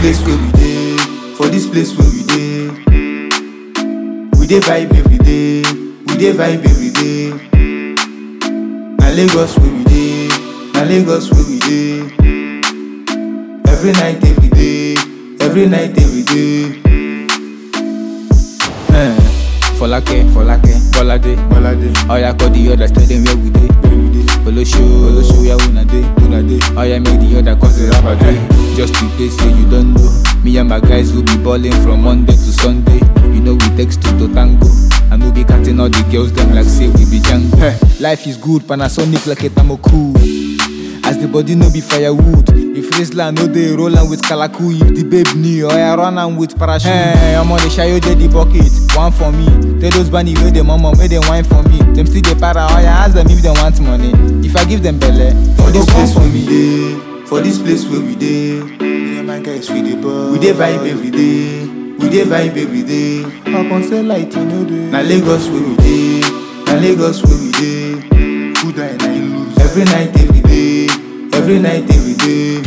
place where we dey, for this place where we dey, we dey vibe every day, we dey vibe every day. Na Lagos where we dey, na Lagos where we dey. Every night, every day, every night, every day. Folake, Bolade. Oya call the other, tell them where we dey. Olosho, where una dey. Oya make the other cause the rapper dey. Just in case say you don't know, me and my guys will be balling from Monday to Sunday. You know we text to tango, and we be cutting all the girls them like say we be Django. Life is good, Panasonic like a Tamoku. As the body no be firewood. If Rizla no dey roll am with Kalaku. If the babe new, I run am with parachute. I'm on the shayo dey the bucket, one for me. Tell those bunny wey dey mama, wey dey wine for me. Them still dey para, ask them if they want money. If I give them belle, for this place where we dey, for this place where we dey, me and my guys we dey ball. We dey vibe every day, we dey vibe every day. Up on say light you know dey. Na Lagos where we dey, na Lagos where we dey. Who die na you lose. Every night, every day, every night, every day.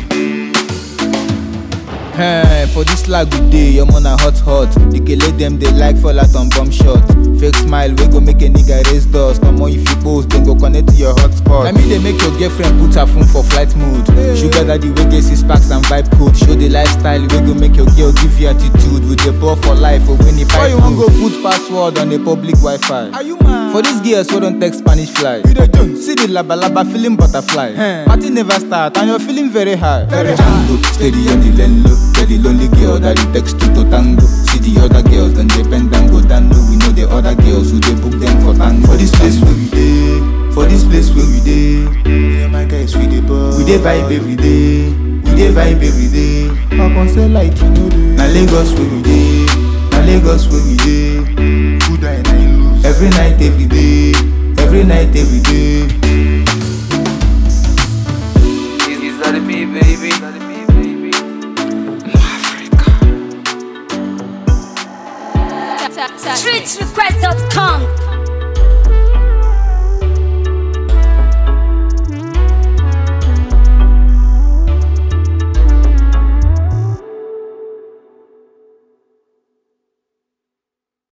For this lag we dey, your man a hot. You can let them they like fall out on bomb shot. Fake smile, we go make a nigga raise dust. No more if you post, then go connect to your hotspot. I mean they make your girlfriend put her phone for flight mode. Sugar daddy we get 6 packs and vibe code. Show the lifestyle, we go make your girl give you attitude. With the ball for life or when you buy. Why you won't go put password on the public Wi-Fi? Are you mad? For these girls who don't take Spanish fly. See the laba feeling butterfly. Party never start and you're feeling very high. Very Django, steady on the lane low. Tell the lonely girl that it takes two to tango. See the other girls, then they bend and go down low. We know the other girls who they book them for tango. For this place where we dey, for this place where we dey, me and my guys we dey ball. We dey vibe every day, we dey vibe every day. Up on say light you know dey. Na Lagos where we dey, na Lagos where we dey. Who die na you lose. Every night, every day, every night, every day. Is that the beat, baby? Streetsrequest.com